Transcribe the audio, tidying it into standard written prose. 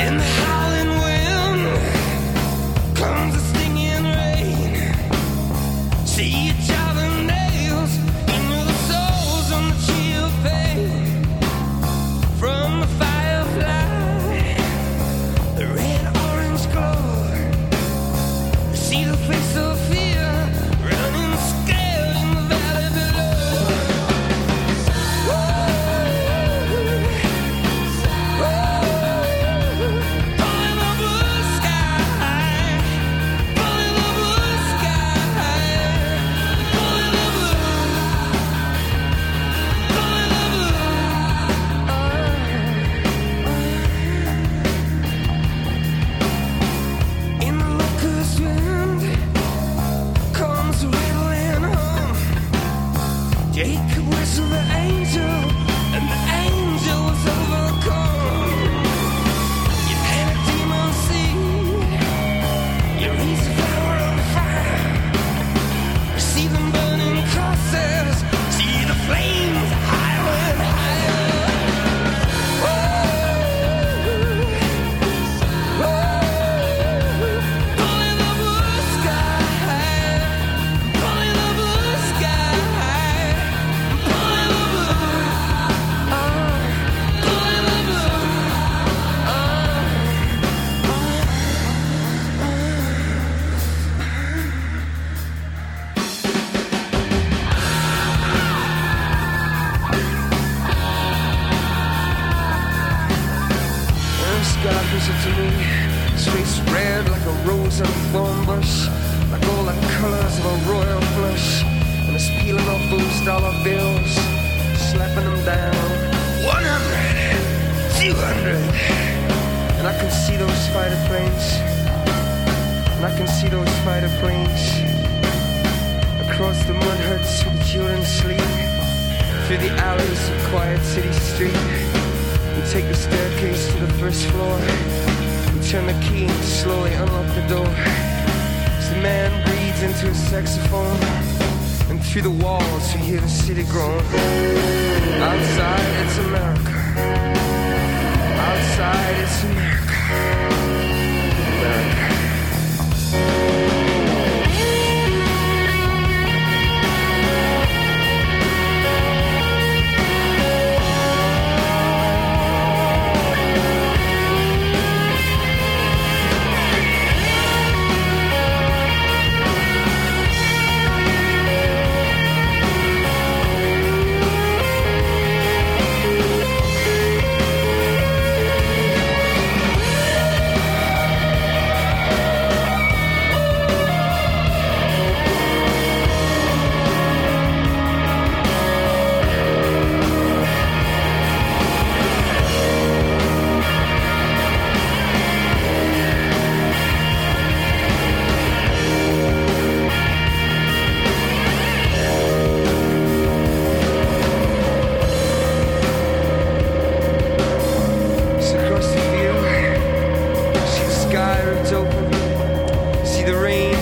In the howling wind comes the stinging rain. See each other nails into the souls on the chill pain. From the firefly, the red-orange glow. See the face of fear running scared in the valley below. Pulling the blue sky, pulling the blue sky, pulling the blue, pulling the blue. In the locust wind comes a riddling hum. Jacob whistled the angel, and the angel was overcome. You plant a demon seed, you raise a flower on fire. See them burning crosses, see the flames higher and higher. Pulling the blue sky, pulling the blue sky, pulling the blue, pulling the blue. And the sky whistled to me, his face red like a rose on a thorn bush, like all the colors of a royal flush. And it's peeling off those dollar bills, slapping them down. 100, 200. And I can see those fighter planes, and I can see those fighter planes across the mud huts where the children sleep, through the alleys of quiet city street. We take the staircase to the first floor. We turn the key and slowly unlock the door. As the man breathes into his saxophone, and through the walls we hear the city groan. Outside it's America. Outside it's America. America. Across the field, see the sky ripped open, see the rain